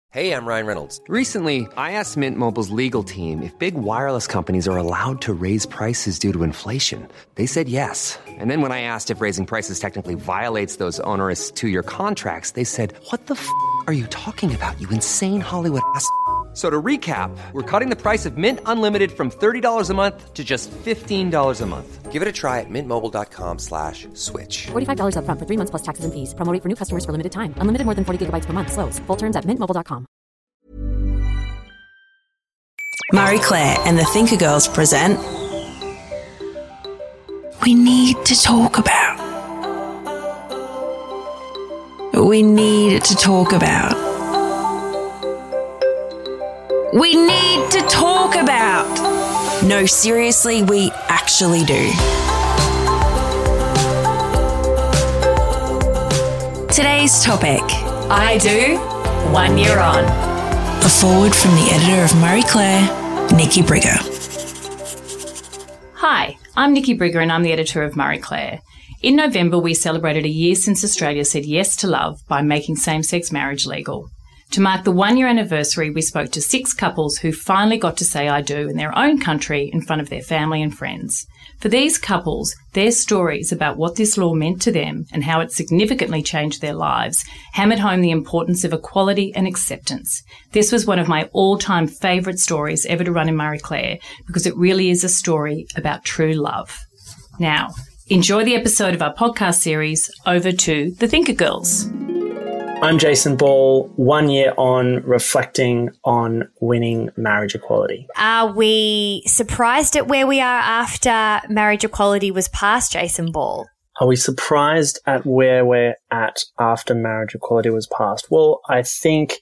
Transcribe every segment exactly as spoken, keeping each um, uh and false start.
Hey, I'm Ryan Reynolds. Recently, I asked Mint Mobile's legal team if big wireless companies are allowed to raise prices due to inflation. They said yes. And then when I asked if raising prices technically violates those onerous two-year contracts, they said, what the f*** are you talking about, you insane Hollywood ass f- So to recap, we're cutting the price of Mint Unlimited from thirty dollars a month to just fifteen dollars a month. Give it a try at mintmobile.com slash switch. forty-five dollars up front for three months plus taxes and fees. Promo rate for new customers for limited time. Unlimited more than forty gigabytes per month. Slows full terms at mint mobile dot com. Marie Claire and the Thinker Girls present We Need to Talk About. We need to talk about. We need to talk about. No, seriously, we actually do. Today's topic. I do, one year on. A forward from the editor of Marie Claire, Nikki Brigger. Hi, I'm Nikki Brigger and I'm the editor of Marie Claire. In November, we celebrated a year since Australia said yes to love by making same-sex marriage legal. To mark the one-year anniversary, we spoke to six couples who finally got to say I do in their own country in front of their family and friends. For these couples, their stories about what this law meant to them and how it significantly changed their lives hammered home the importance of equality and acceptance. This was one of my all-time favourite stories ever to run in Marie Claire because it really is a story about true love. Now, enjoy the episode of our podcast series, Over to the Thinker Girls. I'm Jason Ball, one year on, reflecting on winning marriage equality. Are we surprised at where we are after marriage equality was passed, Jason Ball? Are we surprised at where we're at after marriage equality was passed? Well, I think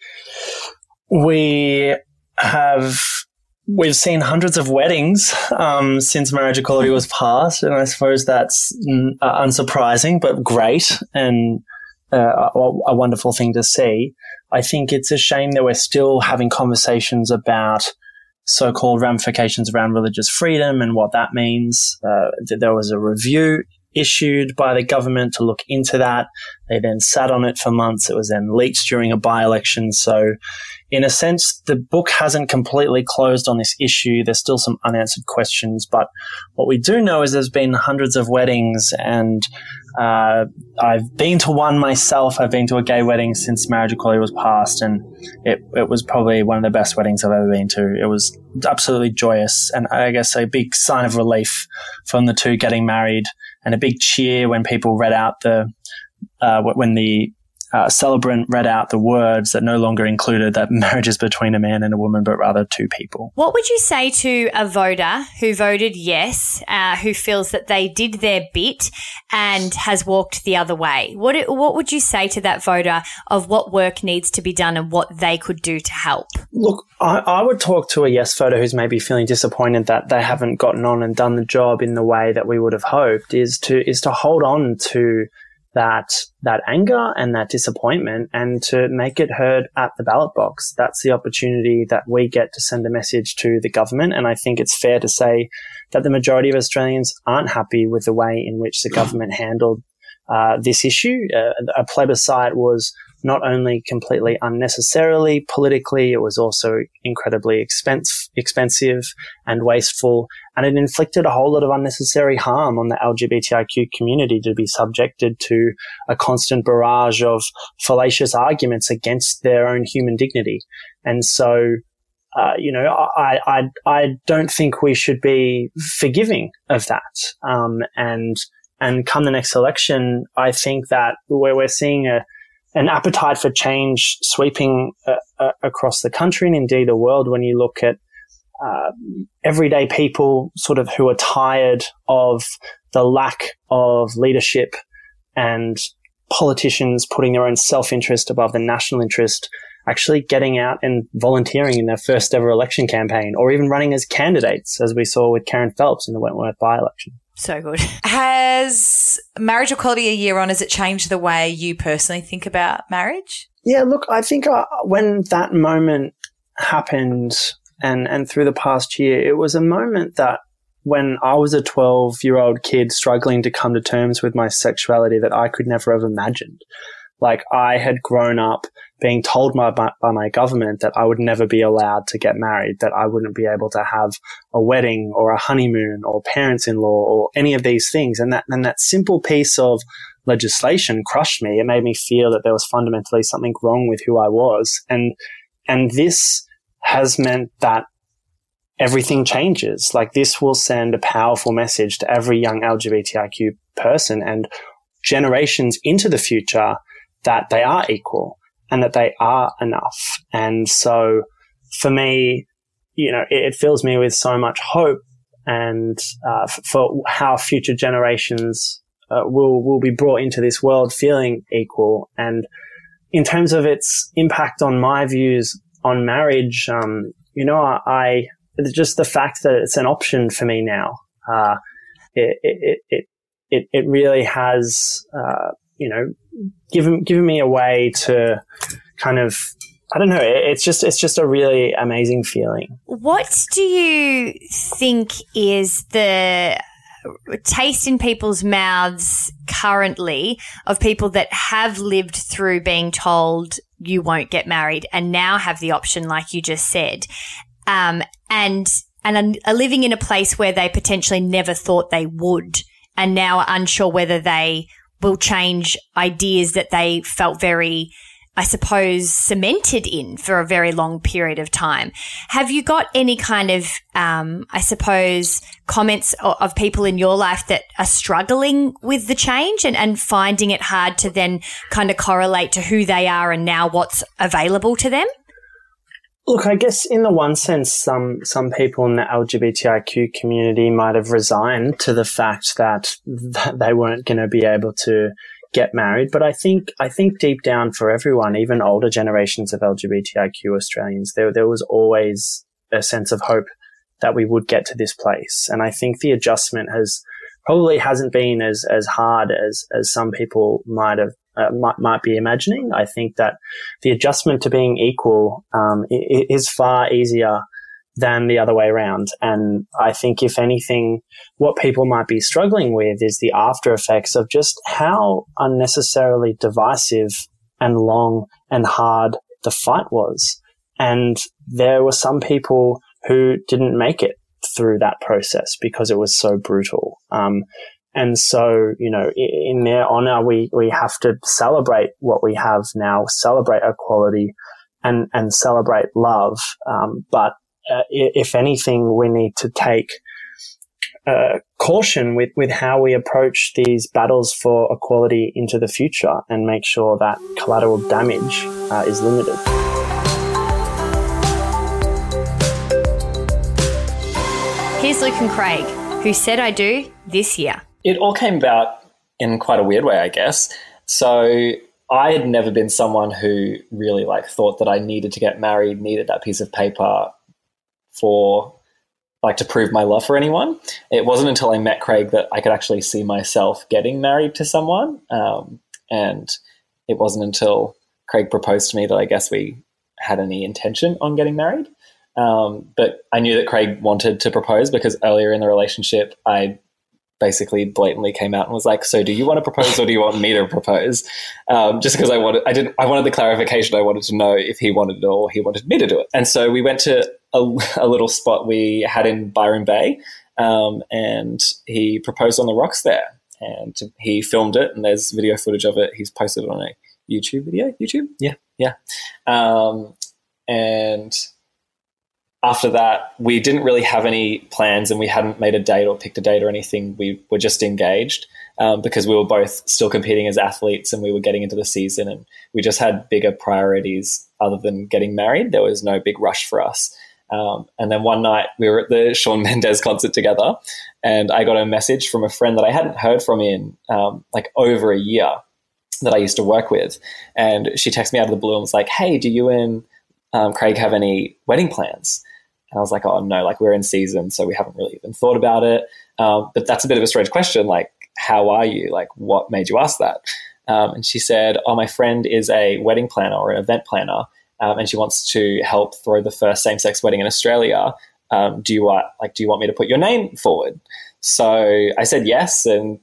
we have... We've seen hundreds of weddings um, since marriage equality was passed, and I suppose that's uh, unsurprising, but great and uh, a, a wonderful thing to see. I think it's a shame that we're still having conversations about so-called ramifications around religious freedom and what that means. Uh, there was a review issued by the government to look into that. They then sat on it for months. It was then leaked during a by-election. So in a sense, the book hasn't completely closed on this issue. There's still some unanswered questions. But what we do know is there's been hundreds of weddings, and uh, I've been to one myself. I've been to a gay wedding since marriage equality was passed, and it, it was probably one of the best weddings I've ever been to. It was absolutely joyous, and I guess a big sign of relief from the two getting married, and a big cheer when people read out the uh, when the Uh, celebrant read out the words that no longer included that marriage is between a man and a woman, but rather two people. What would you say to a voter who voted yes, uh, who feels that they did their bit and has walked the other way? What what would you say to that voter of what work needs to be done and what they could do to help? Look, I, I would talk to a yes voter who's maybe feeling disappointed that they haven't gotten on and done the job in the way that we would have hoped, is to is to hold on to that that anger and that disappointment and to make it heard at the ballot box. That's the opportunity that we get to send a message to the government. And I think it's fair to say that the majority of Australians aren't happy with the way in which the government handled uh, this issue. Uh, a plebiscite was not only completely unnecessarily politically, it was also incredibly expense, expensive and wasteful, and it inflicted a whole lot of unnecessary harm on the L G B T I Q community to be subjected to a constant barrage of fallacious arguments against their own human dignity. And so, uh, you know, I, I, I don't think we should be forgiving of that. Um, and, and come the next election, I think that where we're seeing a, an appetite for change sweeping uh, uh, across the country and indeed the world, when you look at uh, everyday people sort of who are tired of the lack of leadership and politicians putting their own self-interest above the national interest, actually getting out and volunteering in their first ever election campaign, or even running as candidates, as we saw with Karen Phelps in the Wentworth by-election. So good. Has marriage equality a year on, has it changed the way you personally think about marriage? Yeah, look, I think uh, when that moment happened and, and through the past year, it was a moment that when I was a twelve-year-old kid struggling to come to terms with my sexuality that I could never have imagined. Like, I had grown up being told by, by, by my government that I would never be allowed to get married, that I wouldn't be able to have a wedding or a honeymoon or parents-in-law or any of these things. And that, and that simple piece of legislation crushed me. It made me feel that there was fundamentally something wrong with who I was. And, and this has meant that everything changes. Like, this will send a powerful message to every young L G B T I Q person and generations into the future that they are equal and that they are enough. And so for me, you know, it, it fills me with so much hope and uh, f- for how future generations uh, will will be brought into this world feeling equal. And in terms of its impact on my views on marriage, um, you know, I, I just the fact that it's an option for me now, uh, it, it, it, it, it really has, uh, you know, given, given me a way to kind of, I don't know, it, it's just, it's just a really amazing feeling. What do you think is the taste in people's mouths currently of people that have lived through being told you won't get married and now have the option, like you just said, um, and and are living in a place where they potentially never thought they would and now are unsure whether they will change ideas that they felt very, I suppose, cemented in for a very long period of time. Have you got any kind of, um, I suppose, comments of, of people in your life that are struggling with the change and, and finding it hard to then kind of correlate to who they are and now what's available to them? Look, I guess in the one sense, some some people in the L G B T I Q community might have resigned to the fact that, that they weren't going to be able to get married. But I think I think deep down for everyone, even older generations of L G B T I Q Australians, there there was always a sense of hope that we would get to this place. And I think the adjustment has probably hasn't been as as hard as as some people might have uh, might might be imagining. I think that the adjustment to being equal um, is far easier than the other way around. And I think, if anything, what people might be struggling with is the after effects of just how unnecessarily divisive and long and hard the fight was. And there were some people who didn't make it through that process because it was so brutal. Um, and so, you know, in their honor, we, we have to celebrate what we have now, celebrate equality and, and celebrate love. Um, but Uh, if anything, we need to take uh, caution with, with how we approach these battles for equality into the future and make sure that collateral damage uh, is limited. Here's Luke and Craig, who said I do this year. It all came about in quite a weird way, I guess. So I had never been someone who really like thought that I needed to get married, needed that piece of paper for like to prove my love for anyone. It wasn't until I met Craig that I could actually see myself getting married to someone. Um, and it wasn't until Craig proposed to me that I guess we had any intention on getting married. Um, but I knew that Craig wanted to propose because earlier in the relationship, I basically blatantly came out and was like, so do you want to propose or do you want me to propose? Um, just because I wanted, I didn't, I wanted the clarification. I wanted to know if he wanted it or he wanted me to do it. And so we went to a, a little spot we had in Byron Bay, um, and he proposed on the rocks there, and he filmed it, and there's video footage of it. He's posted it on a YouTube video. YouTube? Yeah. Yeah. Um, and after that, we didn't really have any plans and we hadn't made a date or picked a date or anything. We were just engaged um, because we were both still competing as athletes and we were getting into the season, and we just had bigger priorities other than getting married. There was no big rush for us. Um, and then one night we were at the Shawn Mendes concert together, and I got a message from a friend that I hadn't heard from in um, like over a year that I used to work with. And she texted me out of the blue and was like, hey, do you and um, Craig have any wedding plans? And I was like, oh, no, like we're in season, so we haven't really even thought about it. Um, but that's a bit of a strange question. Like, how are you? Like, what made you ask that? Um, and she said, oh, my friend is a wedding planner or an event planner, um, and she wants to help throw the first same-sex wedding in Australia. Um, do you want, like, do you want me to put your name forward? So I said yes, and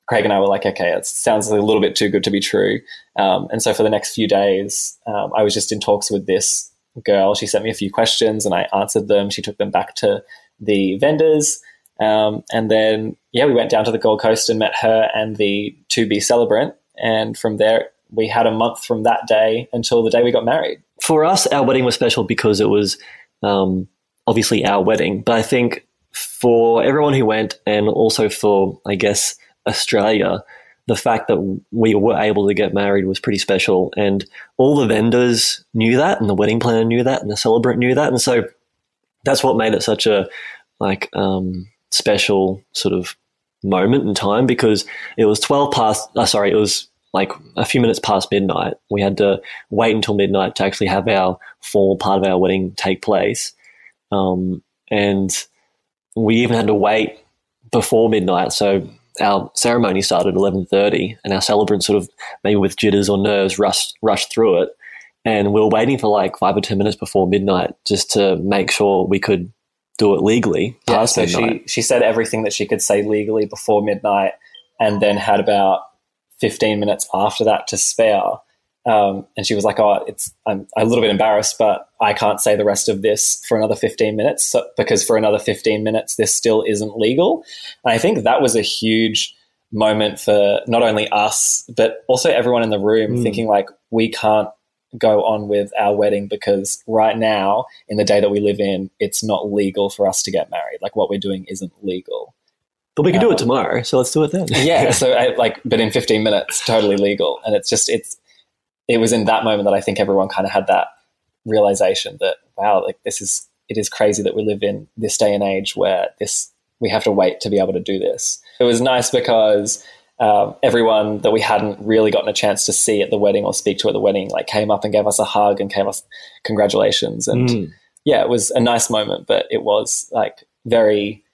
Craig and I were like, okay, it sounds a little bit too good to be true. Um, and so for the next few days, um, I was just in talks with this girl. She sent me a few questions and I answered them. She took them back to the vendors. Um, and then, yeah, we went down to the Gold Coast and met her and the to-be celebrant. And from there, we had a month from that day until the day we got married. For us, our wedding was special because it was um, obviously our wedding. But I think for everyone who went, and also for, I guess, Australia, the fact that we were able to get married was pretty special. And all the vendors knew that, and the wedding planner knew that, and the celebrant knew that. And so that's what made it such a like um, special sort of moment in time, because it was twelve past, uh, sorry, it was like a few minutes past midnight. We had to wait until midnight to actually have our formal part of our wedding take place. Um, and we even had to wait before midnight. So our ceremony started at eleven thirty, and our celebrant sort of, maybe with jitters or nerves, rushed, rushed through it. And we were waiting for like five or ten minutes before midnight just to make sure we could do it legally past yeah, so midnight. She, she said everything that she could say legally before midnight, and then had about fifteen minutes after that to spare. Um, and she was like, oh, it's, I'm a little bit embarrassed, but I can't say the rest of this for another fifteen minutes so, because for another fifteen minutes, this still isn't legal. And I think that was a huge moment for not only us, but also everyone in the room mm. thinking like, we can't go on with our wedding because right now, in the day that we live in, it's not legal for us to get married. Like what we're doing isn't legal. But we can um, do it tomorrow, so let's do it then. yeah, so I, like, but in fifteen minutes, totally legal. And it's just, it's, it was in that moment that I think everyone kind of had that realization that, wow, like this is, it is crazy that we live in this day and age where this, we have to wait to be able to do this. It was nice because um, everyone that we hadn't really gotten a chance to see at the wedding or speak to at the wedding, like came up and gave us a hug and gave us congratulations. And mm. yeah, it was a nice moment, but it was like very,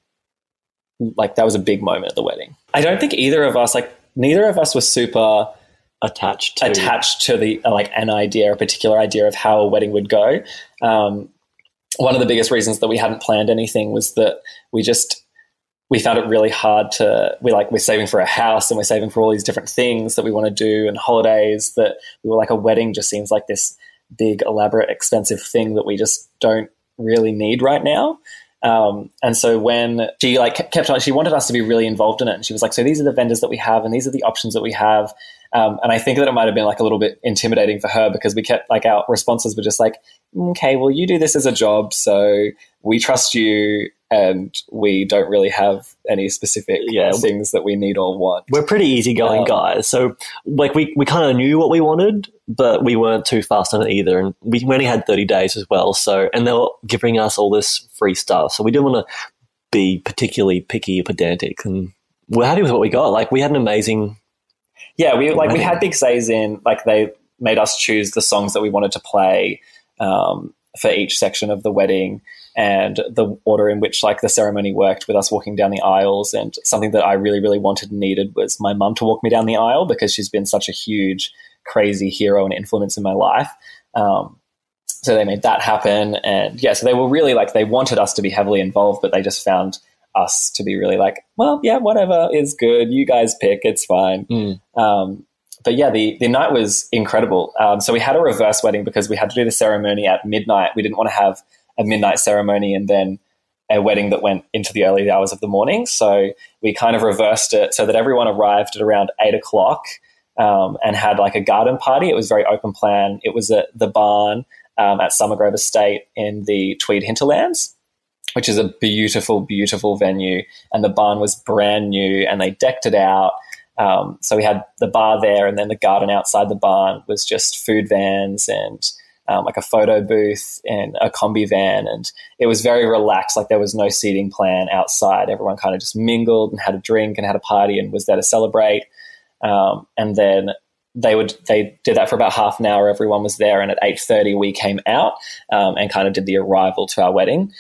like that was a big moment at the wedding. I don't think either of us, like neither of us was super attached to attached to the uh, like an idea, a particular idea of how a wedding would go. Um, one of the biggest reasons that we hadn't planned anything was that we just we found it really hard to we like we're saving for a house and we're saving for all these different things that we want to do and holidays, that we were like, a wedding just seems like this big, elaborate, expensive thing that we just don't really need right now. Um, and so when she like kept on, she wanted us to be really involved in it. And she was like, so these are the vendors that we have and these are the options that we have. Um, and I think that it might've been like a little bit intimidating for her because we kept like our responses were just like, okay, well, you do this as a job. So we trust you and we don't really have any specific yeah, things that we need or want. We're pretty easygoing um, guys. So like we, we kind of knew what we wanted, but we weren't too fast on it either. And we only had thirty days as well. So, and they were giving us all this free stuff. So we didn't want to be particularly picky or pedantic, and we're happy with what we got. Like we had an amazing Yeah, we like we had big says in, like they made us choose the songs that we wanted to play um, for each section of the wedding and the order in which like the ceremony worked with us walking down the aisles. And something that I really, really wanted and needed was my mum to walk me down the aisle because she's been such a huge, crazy hero and influence in my life. Um, so they made that happen. And yeah, so they were really like, they wanted us to be heavily involved, but they just found us to be really like, well, yeah, whatever is good. You guys pick, it's fine. Mm. Um, but yeah, the, the night was incredible. Um, so we had a reverse wedding because we had to do the ceremony at midnight. We didn't want to have a midnight ceremony and then a wedding that went into the early hours of the morning. So we kind of reversed it so that everyone arrived at around eight o'clock um, and had like a garden party. It was very open plan. It was at the barn um, at Summergrove Estate in the Tweed Hinterlands, which is a beautiful, beautiful venue. And the barn was brand new and they decked it out. Um, so we had the bar there, and then the garden outside the barn was just food vans and um, like a photo booth and a combi van. And it was very relaxed. Like there was no seating plan outside. Everyone kind of just mingled and had a drink and had a party and was there to celebrate. Um, and then they would they did that for about half an hour. Everyone was there. And at eight thirty, we came out um, and kind of did the arrival to our wedding.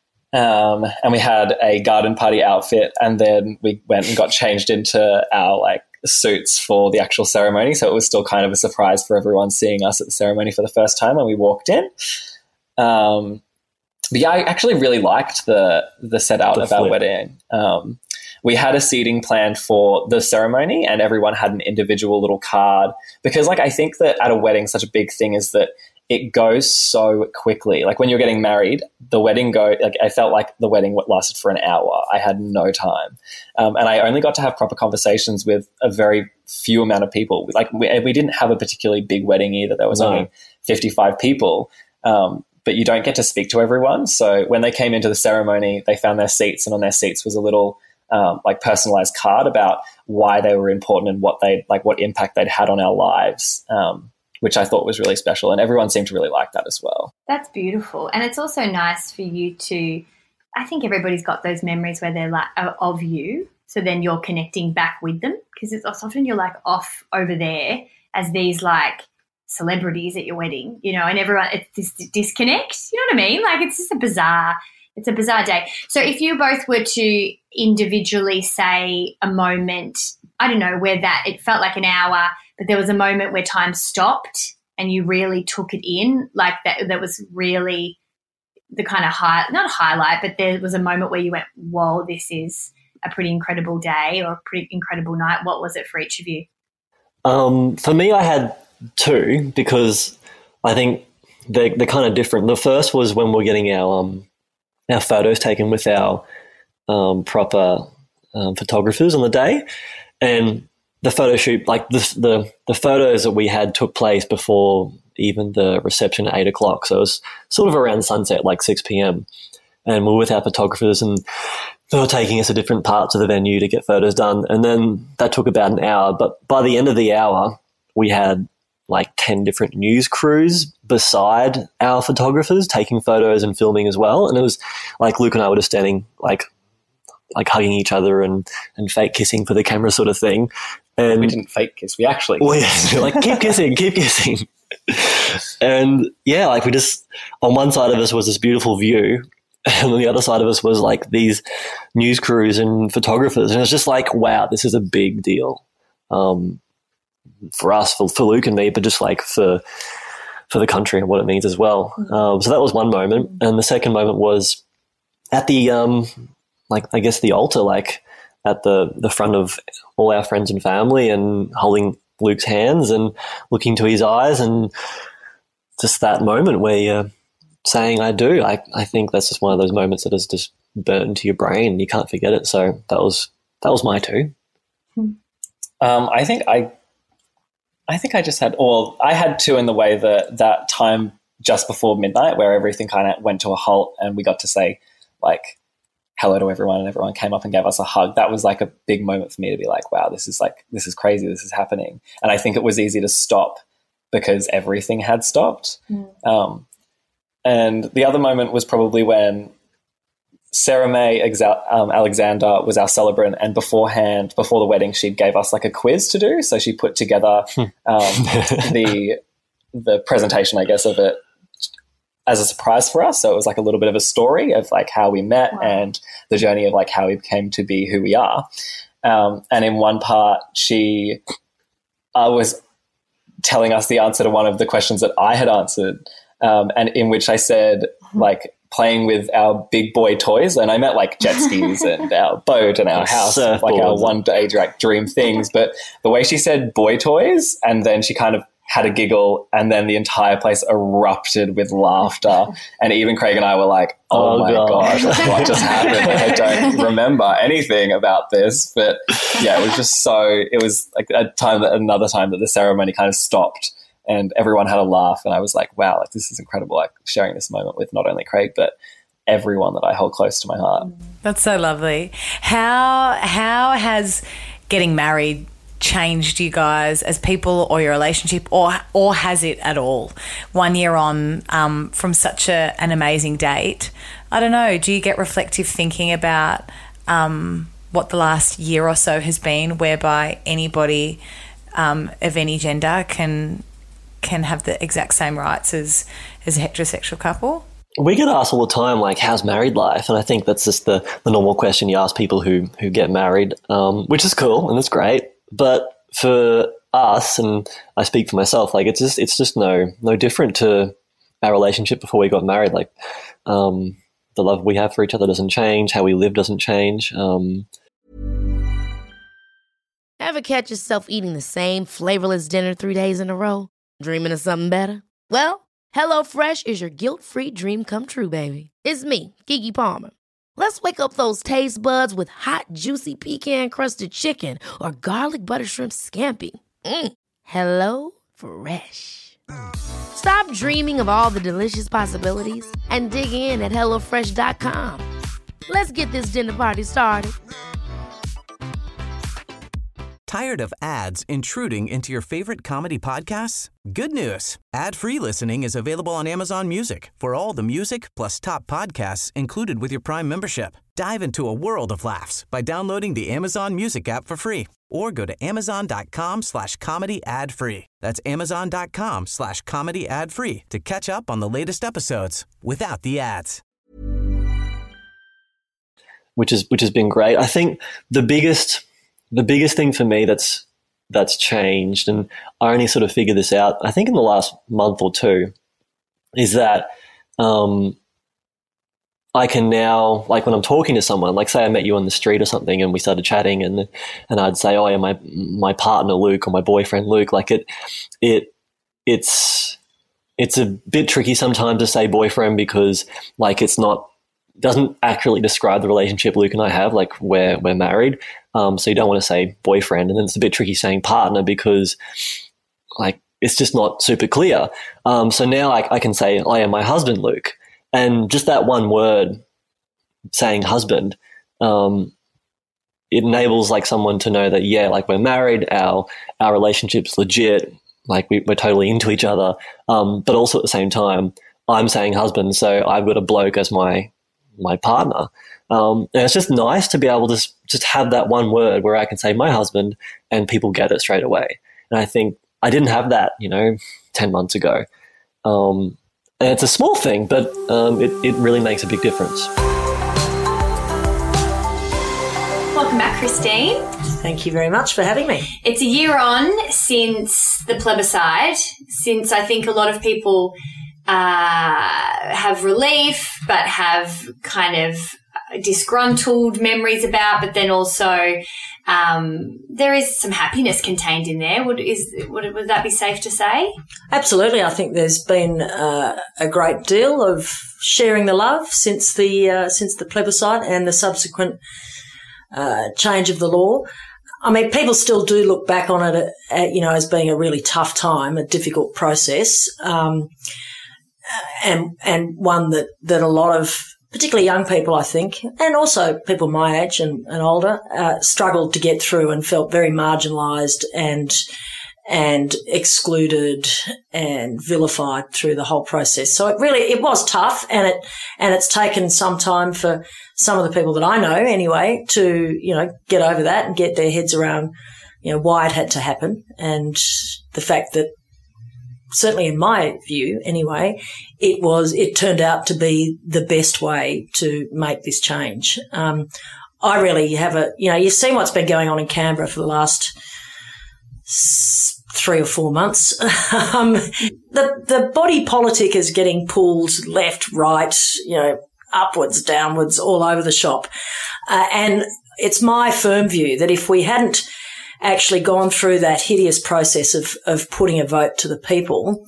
Um, and we had a garden party outfit, and then we went and got changed into our like suits for the actual ceremony. So it was still kind of a surprise for everyone seeing us at the ceremony for the first time when we walked in. Um, but yeah, I actually really liked the the setup the of flip. our wedding. Um, we had a seating planned for the ceremony, and everyone had an individual little card, because like I think that at a wedding, such a big thing is that it goes so quickly. Like when you're getting married, the wedding go like I felt like the wedding lasted for an hour. I had no time, um, and I only got to have proper conversations with a very few amount of people. Like we, we didn't have a particularly big wedding either. There was no. only fifty-five people, um, but you don't get to speak to everyone. So when they came into the ceremony, they found their seats, and on their seats was a little um, like personalized card about why they were important and what they like, what impact they'd had on our lives. Um, which I thought was really special, and everyone seemed to really like that as well. That's beautiful. And it's also nice for you to, I think everybody's got those memories where they're like of you, so then you're connecting back with them, because it's often you're like off over there as these like celebrities at your wedding, you know, and everyone, it's this disconnect, you know what I mean? Like it's just a bizarre, it's a bizarre day. So if you both were to individually say a moment, I don't know, where that it felt like an hour, but there was a moment where time stopped and you really took it in, like that that was really the kind of high, not a highlight, but there was a moment where you went, whoa, this is a pretty incredible day or a pretty incredible night. What was it for each of you? Um, for me, I had two, because I think they're, they're kind of different. The first was when we're getting our um, our photos taken with our um, proper um, photographers on the day, and the photo shoot, like the, the the photos that we had took place before even the reception at eight o'clock. So it was sort of around sunset, like six p.m. And we were with our photographers, and they were taking us to different parts of the venue to get photos done. And then that took about an hour. But by the end of the hour, we had like ten different news crews beside our photographers taking photos and filming as well. And it was like Luke and I were just standing like like hugging each other and, and fake kissing for the camera sort of thing. And we didn't fake kiss. We actually well, yeah, like keep kissing, keep kissing. And yeah, like we just, on one side of us was this beautiful view, and on the other side of us was like these news crews and photographers. And it's just like, wow, this is a big deal um, for us, for, for Luke and me, but just like for for the country and what it means as well. Mm-hmm. Um, so that was one moment. And the second moment was at the, um, like I guess the altar, like at the, the front of all our friends and family, and holding Luke's hands and looking to his eyes, and just that moment where you're saying I do. I, I think that's just one of those moments that is just burnt into your brain and you can't forget it. So that was that was my two. Um, I think I I think I just had well, I had two in the way that that time just before midnight where everything kind of went to a halt and we got to say like hello to everyone, and everyone came up and gave us a hug. That was like a big moment for me to be like, wow, this is like, this is crazy. This is happening. And I think it was easy to stop because everything had stopped. Mm. Um, and the other moment was probably when Sarah May Exa- um, Alexander was our celebrant, and beforehand, before the wedding, she gave us like a quiz to do. So she put together um, the, the presentation, I guess, of it as a surprise for us. So it was like a little bit of a story of like how we met wow. and the journey of like how we came to be who we are. Um, and in one part, she uh, was telling us the answer to one of the questions that I had answered, um, and in which I said like playing with our big boy toys. And I meant like jet skis and our boat and our house, Surfboard. Like our one day like dream things. But the way she said boy toys, and then she kind of had a giggle, and then the entire place erupted with laughter. And even Craig and I were like, oh, oh my God. gosh, what just happened? I don't remember anything about this. But yeah, it was just so, it was like a time that another time that the ceremony kind of stopped and everyone had a laugh. And I was like, wow, like this is incredible. Like sharing this moment with not only Craig, but everyone that I hold close to my heart. That's so lovely. How, how has getting married changed you guys as people or your relationship, or or has it at all? One year on um, from such a, an amazing date, I don't know, do you get reflective thinking about um, what the last year or so has been, whereby anybody um, of any gender can can have the exact same rights as, as a heterosexual couple? We get asked all the time, like, how's married life? And I think that's just the, the normal question you ask people who, who get married, um, which is cool and it's great. But for us, and I speak for myself, like it's just it's just no no different to our relationship before we got married. Like um, the love we have for each other doesn't change. How we live doesn't change. Um, Ever catch yourself eating the same flavorless dinner three days in a row? Dreaming of something better? Well, HelloFresh is your guilt-free dream come true, baby. It's me, Keke Palmer. Let's wake up those taste buds with hot, juicy pecan-crusted chicken or garlic butter shrimp scampi. Mm. Hello Fresh. Stop dreaming of all the delicious possibilities and dig in at hello fresh dot com. Let's get this dinner party started. Tired of ads intruding into your favorite comedy podcasts? Good news. Ad-free listening is available on Amazon Music for all the music plus top podcasts included with your Prime membership. Dive into a world of laughs by downloading the Amazon Music app for free or go to amazon.com slash comedy ad free. That's amazon.com slash comedy ad free to catch up on the latest episodes without the ads. Which is which has been great. I think the biggest the biggest thing for me that's that's changed, and I only sort of figured this out, I think in the last month or two, is that um, I can now, like when I'm talking to someone, like say I met you on the street or something and we started chatting and and I'd say, oh yeah, my my partner Luke or my boyfriend Luke, like it it it's it's a bit tricky sometimes to say boyfriend because like it's not doesn't accurately describe the relationship Luke and I have, like we're we're married. Um, so you don't want to say boyfriend, and then it's a bit tricky saying partner because like it's just not super clear. Um, so now I, I can say I am my husband Luke, and just that one word saying husband, um, it enables like someone to know that yeah, like we're married, our our relationship's legit, like we, we're totally into each other. Um, but also at the same time, I'm saying husband, so I've got a bloke as my my partner. Um, and it's just nice to be able to just have that one word where I can say my husband and people get it straight away. And I think I didn't have that, you know, ten months ago. Um, and it's a small thing, but um, it, it really makes a big difference. Welcome back, Christine. Thank you very much for having me. It's a year on since the plebiscite, since I think a lot of people uh, have relief but have kind of disgruntled memories about, but then also um, there is some happiness contained in there. Would is would, would that be safe to say? Absolutely. I think there's been uh, a great deal of sharing the love since the uh, since the plebiscite and the subsequent uh, change of the law. I mean, people still do look back on it, uh, you know, as being a really tough time, a difficult process, um, and and one that that a lot of particularly young people, I think, and also people my age and, and older, uh, struggled to get through and felt very marginalised and and excluded and vilified through the whole process. So it really it was tough, and it and it's taken some time for some of the people that I know, anyway, to you know get over that and get their heads around you know why it had to happen, and the fact that, certainly in my view anyway, it was, it turned out to be the best way to make this change. Um, I really have a, you know, you've seen what's been going on in Canberra for the last s- three or four months. um, the, the body politic is getting pulled left, right, you know, upwards, downwards, all over the shop. Uh, and it's my firm view that if we hadn't actually gone through that hideous process of, of putting a vote to the people,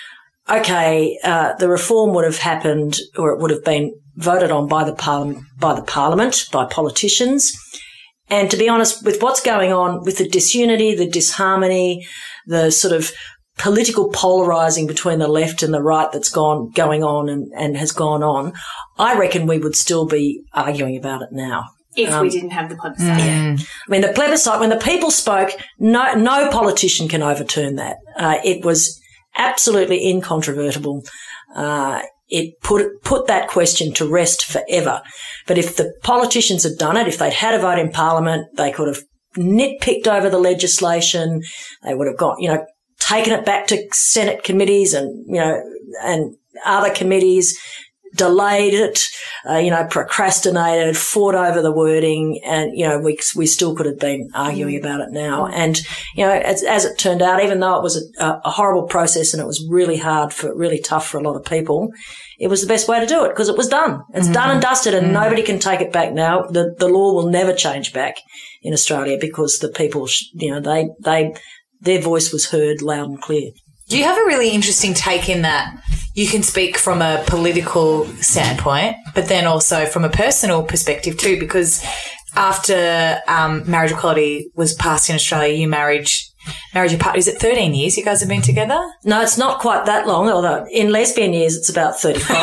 okay, uh, the reform would have happened, or it would have been voted on by the parliament, by the parliament, by politicians. And to be honest, with what's going on with the disunity, the disharmony, the sort of political polarising between the left and the right that's gone going on and, and has gone on, I reckon we would still be arguing about it now. If um, we didn't have the plebiscite. Yeah. I mean, the plebiscite, when the people spoke, no no politician can overturn that. Uh, it was absolutely incontrovertible. Uh, it put put that question to rest forever. But if the politicians had done it, if they'd had a vote in Parliament, they could have nitpicked over the legislation. They would have got, you know, taken it back to Senate committees and, you know, and other committees, delayed it, uh, you know, procrastinated, fought over the wording, and, you know, we we still could have been arguing mm. about it now. And, you know, as, as it turned out, even though it was a, a horrible process and it was really hard for, really tough for a lot of people, it was the best way to do it because it was done. It's mm. done and dusted, and mm. nobody can take it back now. The the law will never change back in Australia because the people, you know, they they their voice was heard loud and clear. You have a really interesting take in that you can speak from a political standpoint, but then also from a personal perspective too, because after um, marriage equality was passed in Australia, you married married your partner. Is it thirteen years you guys have been together? No, it's not quite that long, although in lesbian years it's about thirty-five.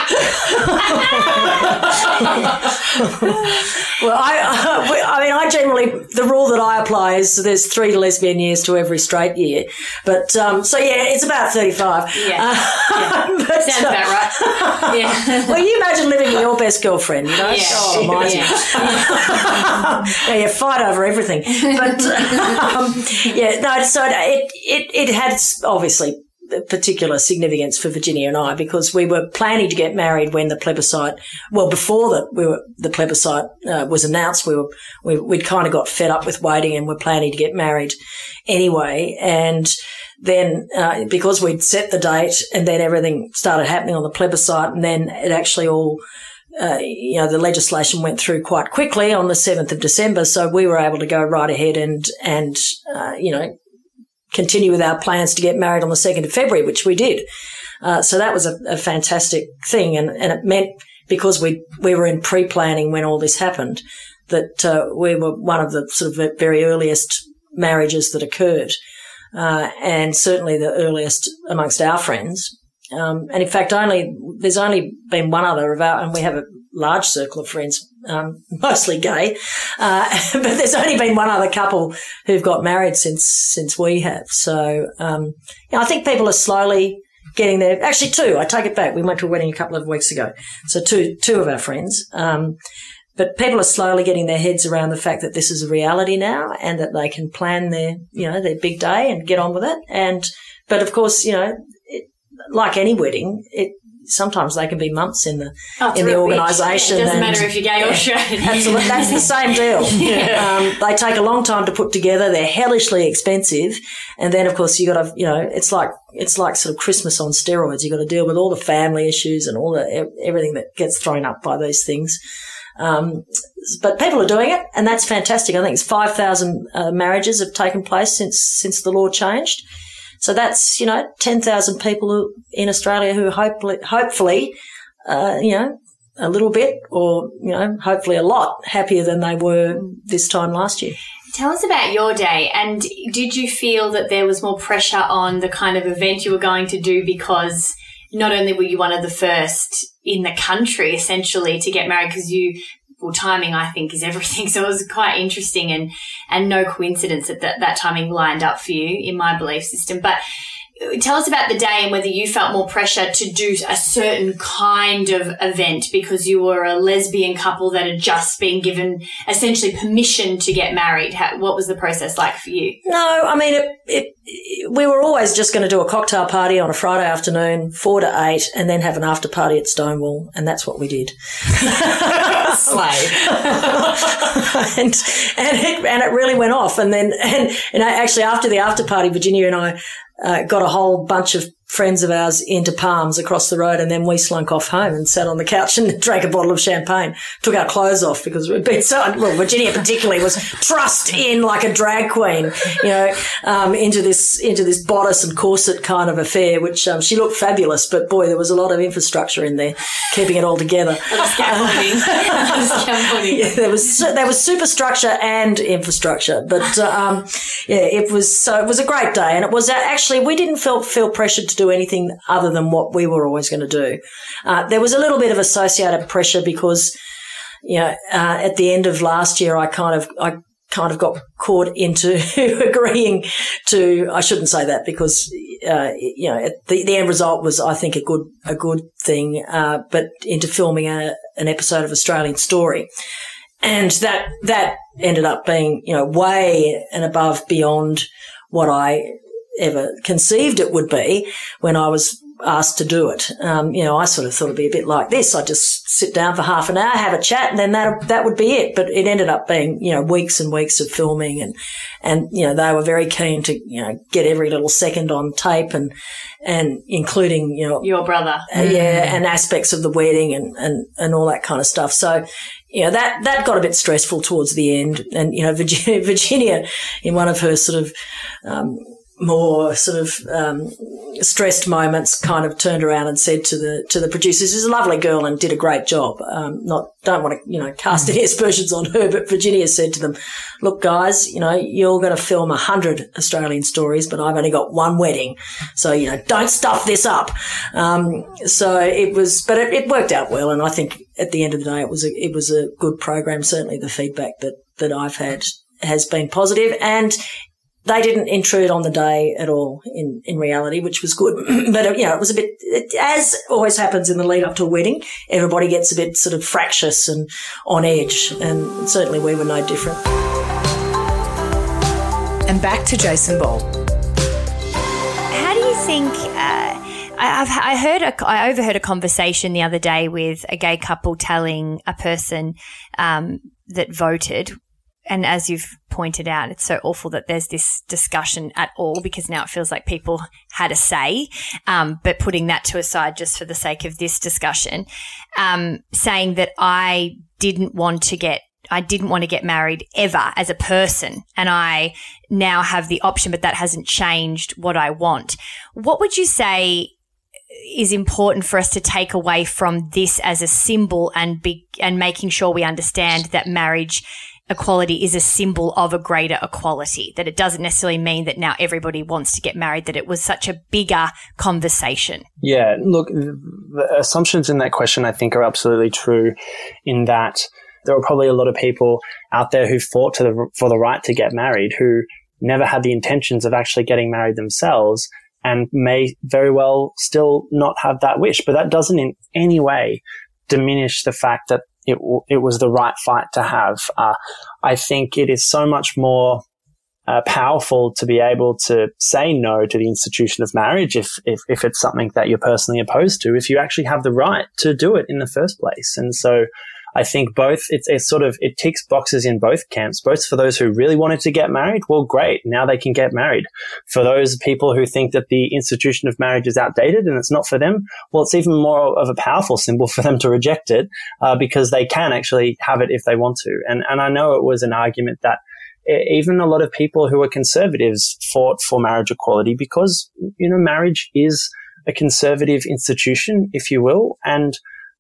Well, I, I, I mean, I generally, the rule that I apply is there's three lesbian years to every straight year. But, um, so yeah, it's about thirty-five. Yeah. Uh, yeah. but, Sounds uh, about right. Yeah. Well, you imagine living with your best girlfriend, you know? Yeah. Oh, mighty. Yeah. Yeah, you fight over everything. But, um, yeah, no, so it, it, it had obviously particular significance for Virginia and I because we were planning to get married when the plebiscite, well, before the, we were, the plebiscite uh, was announced, we were, we, we'd kind of got fed up with waiting and were planning to get married anyway. And then, uh, because we'd set the date and then everything started happening on the plebiscite and then it actually all, uh, you know, the legislation went through quite quickly on the seventh of December. So we were able to go right ahead and, and, uh, you know, continue with our plans to get married on the second of February, which we did. Uh, so that was a, a fantastic thing. And, and it meant because we, we were in pre-planning when all this happened that, uh, we were one of the sort of very earliest marriages that occurred. Uh, and certainly the earliest amongst our friends. Um, and in fact, only, there's only been one other of our, and we have a large circle of friends, um, mostly gay, uh, but there's only been one other couple who've got married since, since we have. So, um, you know, I think people are slowly getting there. Actually, two, I take it back. We went to a wedding a couple of weeks ago. So two, two of our friends. Um, but people are slowly getting their heads around the fact that this is a reality now and that they can plan their, you know, their big day and get on with it. And, but of course, you know, it, like any wedding, it, sometimes they can be months in the oh, in the organisation. Yeah, it doesn't and, matter if you're gay or straight. Absolutely, that's the same deal. Yeah. Um, they take a long time to put together. They're hellishly expensive, and then of course you got to, you know, it's like it's like sort of Christmas on steroids. You got to deal with all the family issues and all the everything that gets thrown up by these things. Um, but people are doing it, and that's fantastic. I think it's five thousand uh, marriages have taken place since since the law changed. So that's, you know, ten thousand people who, in Australia who hopefully, hopefully, uh, you know, a little bit or, you know, hopefully a lot happier than they were this time last year. Tell us about your day, and did you feel that there was more pressure on the kind of event you were going to do because not only were you one of the first in the country essentially to get married because you well, timing, I think, is everything. So it was quite interesting and, and no coincidence that, that that timing lined up for you in my belief system. But tell us about the day and whether you felt more pressure to do a certain kind of event because you were a lesbian couple that had just been given essentially permission to get married. How, what was the process like for you? No, I mean, it, it, it, we were always just going to do a cocktail party on a Friday afternoon, four to eight, and then have an after party at Stonewall, and that's what we did. Slay. and and it, and it really went off. And then, and, and actually after the after party, Virginia and I uh, got a whole bunch of friends of ours into Palms across the road, and then we slunk off home and sat on the couch and drank a bottle of champagne, took our clothes off because we'd been so, well, Virginia particularly was trussed in like a drag queen, you know, um, into this, into this bodice and corset kind of affair, which, um, she looked fabulous, but boy, there was a lot of infrastructure in there keeping it all together. Scaffolding. Scaffolding. Yeah, there was, there was superstructure and infrastructure, but, uh, um, yeah, it was, so it was a great day, and it was actually, we didn't feel, feel pressured to do anything other than what we were always going to do. Uh, there was a little bit of associated pressure because, you know, uh, at the end of last year, I kind of, I kind of got caught into agreeing to, I shouldn't say that because, uh, you know, the, the end result was, I think, a good, a good thing, uh, but into filming a, an episode of Australian Story. And that, that ended up being, you know, way and above beyond what I ever conceived it would be when I was asked to do it. Um, you know, I sort of thought it'd be a bit like this. I'd just sit down for half an hour, have a chat, and then that that would be it. But it ended up being, you know, weeks and weeks of filming, and and you know they were very keen to, you know, get every little second on tape, and and including, you know, your brother, uh, yeah, and aspects of the wedding and and and all that kind of stuff. So, you know, that, that got a bit stressful towards the end. And, you know, Virginia, Virginia in one of her sort of, um, more sort of, um, stressed moments kind of turned around and said to the, to the producers, she's a lovely girl and did a great job. Um, not, don't want to, you know, cast any aspersions on her, but Virginia said to them, look, guys, you know, you're going to film a hundred Australian stories, but I've only got one wedding. So, you know, don't stuff this up. Um, so it was, but it, it worked out well. And I think at the end of the day, it was a, it was a good program. Certainly the feedback that, that I've had has been positive, and they didn't intrude on the day at all in, in reality, which was good. But, you know, it was a bit, it, as always happens in the lead up to a wedding, everybody gets a bit sort of fractious and on edge. And certainly we were no different. And back to Jason Ball. How do you think, uh, I, I've, I heard, a, I overheard a conversation the other day with a gay couple telling a person um, that voted. And as you've pointed out, it's so awful that there's this discussion at all, because now it feels like people had a say. Um, but putting that to aside just for the sake of this discussion, um, saying that I didn't want to get I didn't want to get married ever as a person, and I now have the option, but that hasn't changed what I want. What would you say is important for us to take away from this as a symbol, and be, and making sure we understand that marriage equality is a symbol of a greater equality, that it doesn't necessarily mean that now everybody wants to get married, that it was such a bigger conversation? Yeah, look, the assumptions in that question I think are absolutely true, in that there are probably a lot of people out there who fought to the, for the right to get married, who never had the intentions of actually getting married themselves, and may very well still not have that wish. But that doesn't in any way diminish the fact that it it was the right fight to have. Uh, I think it is so much more uh, powerful to be able to say no to the institution of marriage if, if if it's something that you're personally opposed to, if you actually have the right to do it in the first place. And so I think both, it's, it's sort of, it ticks boxes in both camps, both for those who really wanted to get married. Well, great. Now they can get married. For those people who think that the institution of marriage is outdated and it's not for them, well, it's even more of a powerful symbol for them to reject it, uh, because they can actually have it if they want to. And, and I know it was an argument that even a lot of people who are conservatives fought for marriage equality because, you know, marriage is a conservative institution, if you will, and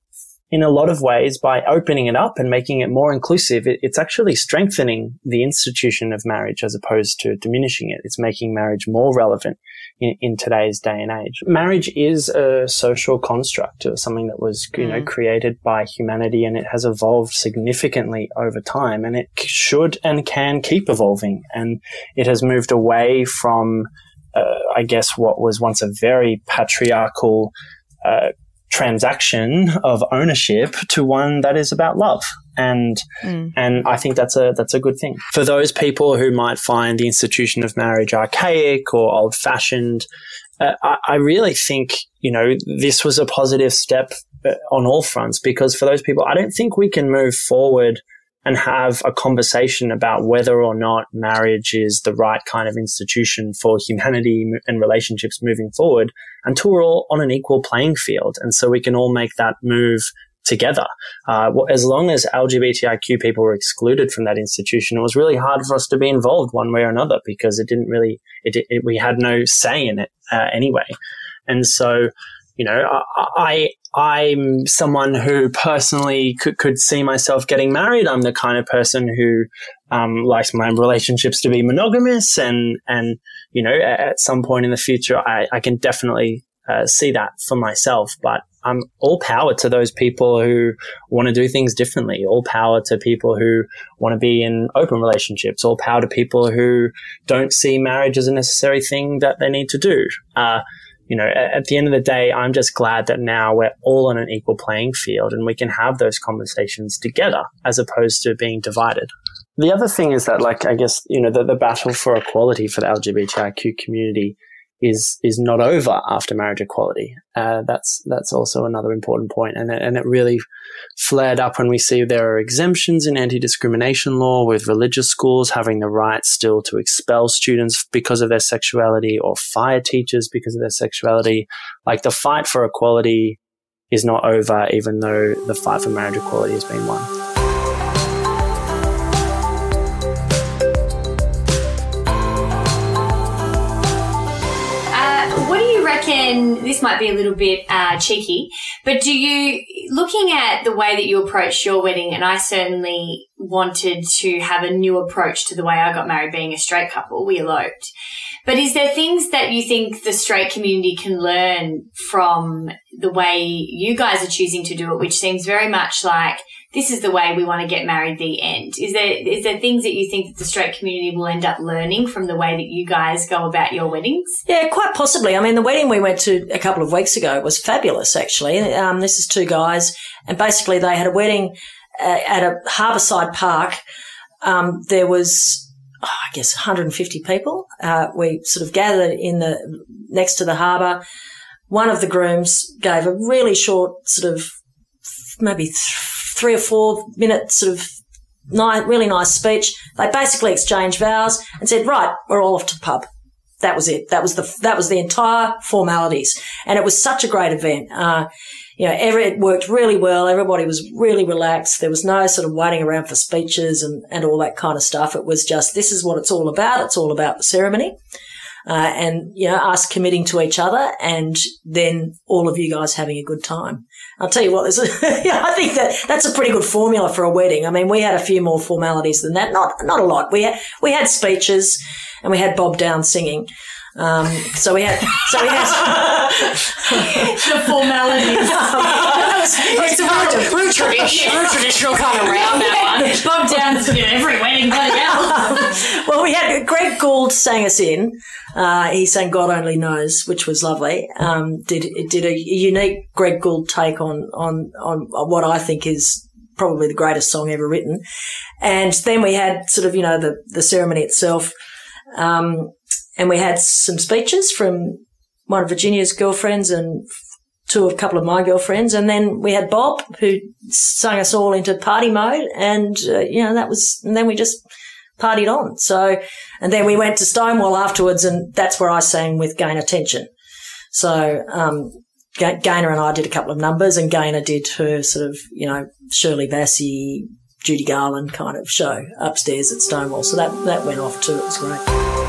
in a lot of ways, by opening it up and making it more inclusive, it, it's actually strengthening the institution of marriage as opposed to diminishing it. It's making marriage more relevant in, in today's day and age. Marriage is a social construct, or something that was, you mm. know, created by humanity, and it has evolved significantly over time, and it should and can keep evolving. And it has moved away from, uh, I guess, what was once a very patriarchal, uh, transaction of ownership to one that is about love. And mm. and I think that's a that's a good thing. For those people who might find the institution of marriage archaic or old-fashioned, uh, I, I really think, you know, this was a positive step on all fronts, because for those people, I don't think we can move forward and have a conversation about whether or not marriage is the right kind of institution for humanity and relationships moving forward until we're all on an equal playing field. And so we can all make that move together. Uh, as long as L G B T I Q people were excluded from that institution, it was really hard for us to be involved one way or another, because it didn't really, it, it, we had no say in it uh, anyway. And so, you know, I, I, I'm someone who personally could, could see myself getting married. I'm the kind of person who um, likes my relationships to be monogamous, and, and you know, at some point in the future, I, I can definitely uh, see that for myself. But I'm all power to those people who want to do things differently. All power to people who want to be in open relationships. All power to people who don't see marriage as a necessary thing that they need to do. Uh, You know, at the end of the day, I'm just glad that now we're all on an equal playing field and we can have those conversations together as opposed to being divided. The other thing is that, like, I guess, you know, the, the battle for equality for the L G B T I Q community is is not over after marriage equality. Uh, that's that's also another important point, and it, and it really flared up when we see there are exemptions in anti-discrimination law, with religious schools having the right still to expel students because of their sexuality or fire teachers because of their sexuality. Like, the fight for equality is not over, even though the fight for marriage equality has been won. Reckon this might be a little bit uh, cheeky, but do you, looking at the way that you approached your wedding, and I certainly wanted to have a new approach to the way I got married, being a straight couple, we eloped. But is there things that you think the straight community can learn from the way you guys are choosing to do it, which seems very much like this is the way we want to get married, the end? Is there is there things that you think that the straight community will end up learning from the way that you guys go about your weddings? Yeah, quite possibly. I mean, the wedding we went to a couple of weeks ago was fabulous, actually. Um, this is two guys, and basically they had a wedding uh, at a harbourside park. Um, there was, oh, I guess, one hundred fifty people. Uh, we sort of gathered in the next to the harbour. One of the grooms gave a really short, sort of maybe th- three or four minute sort of nice, really nice speech. They basically exchanged vows and said, right, we're all off to the pub. That was it. That was the, that was the entire formalities. And it was such a great event. Uh, you know, every, it worked really well. Everybody was really relaxed. There was no sort of waiting around for speeches and, and all that kind of stuff. It was just, this is what it's all about. It's all about the ceremony. Uh, and, you know, us committing to each other, and then all of you guys having a good time. I'll tell you what, there's a, yeah, I think that that's a pretty good formula for a wedding. I mean, we had a few more formalities than that. Not, not a lot. We had, we had speeches and we had Bob Down singing. Um, so we had, so we had the formalities. It's a rude, rude tradition, rude traditional kind of round that one. Bob Down's in every wedding, bloody hell. Well, we had Greg Gould sang us in. Uh, he sang God Only Knows, which was lovely. Um, did, did a unique Greg Gould take on, on, on what I think is probably the greatest song ever written. And then we had sort of, you know, the, the ceremony itself. Um, and we had some speeches from one of Virginia's girlfriends and two of a couple of my girlfriends. And then we had Bob, who sang us all into party mode. And, uh, you know, that was, and then we just partied on. So, and then we went to Stonewall afterwards, and that's where I sang with Gaynor Tension. So, um, Gaynor and I did a couple of numbers, and Gaynor did her sort of, you know, Shirley Bassey, Judy Garland kind of show upstairs at Stonewall. So that, that went off too. It was great.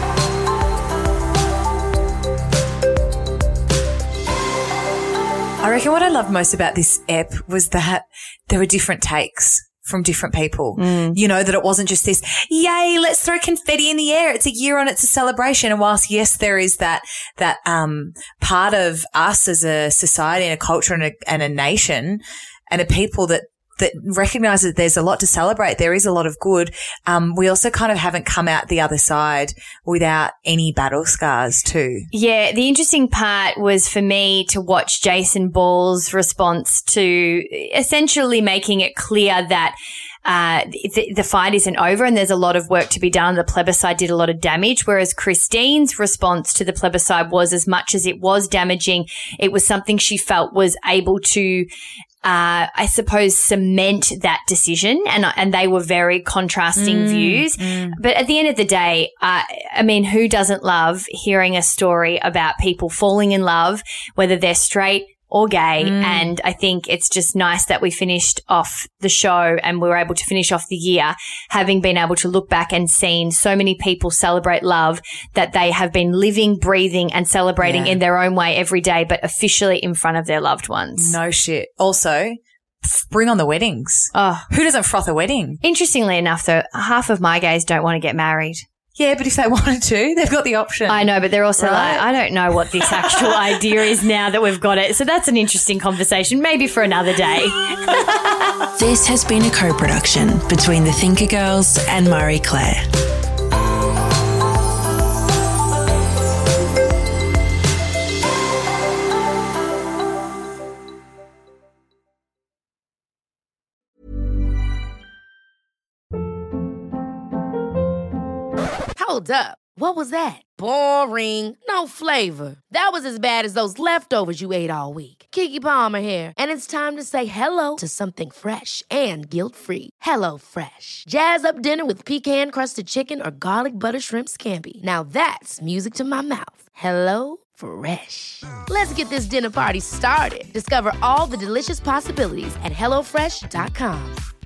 I reckon what I loved most about this ep was that there were different takes from different people. Mm. You know, that it wasn't just this, yay, let's throw confetti in the air. It's a year on, it's a celebration. And whilst, yes, there is that, that, um, part of us as a society and a culture and a, and a nation and a people that, that recognize that there's a lot to celebrate. There is a lot of good. Um, we also kind of haven't come out the other side without any battle scars too. Yeah. The interesting part was for me to watch Jason Ball's response to essentially making it clear that Uh, the, the fight isn't over and there's a lot of work to be done. The plebiscite did a lot of damage, whereas Christine's response to the plebiscite was, as much as it was damaging, it was something she felt was able to Uh, I suppose cement that decision, and and they were very contrasting Mm, views. mm. But at the end of the day, uh, I mean, who doesn't love hearing a story about people falling in love, whether they're straight or gay? Mm. And I think it's just nice that we finished off the show and we were able to finish off the year having been able to look back and seen so many people celebrate love that they have been living, breathing and celebrating Yeah. in their own way every day, but officially in front of their loved ones. No shit. Also, f- bring on the weddings. Oh, who doesn't froth a wedding? Interestingly enough, though, half of my gays don't want to get married. Yeah, but if they wanted to, they've got the option. I know, but they're also Right. like, I don't know what this actual idea is now that we've got it. So that's an interesting conversation, maybe for another day. This has been a co-production between the Thinker Girls and Marie Claire. Hold up. What was that? Boring. No flavor. That was as bad as those leftovers you ate all week. Keke Palmer here, and it's time to say hello to something fresh and guilt-free. Hello Fresh. Jazz up dinner with pecan-crusted chicken or garlic butter shrimp scampi. Now that's music to my mouth. Hello Fresh. Let's get this dinner party started. Discover all the delicious possibilities at hello fresh dot com.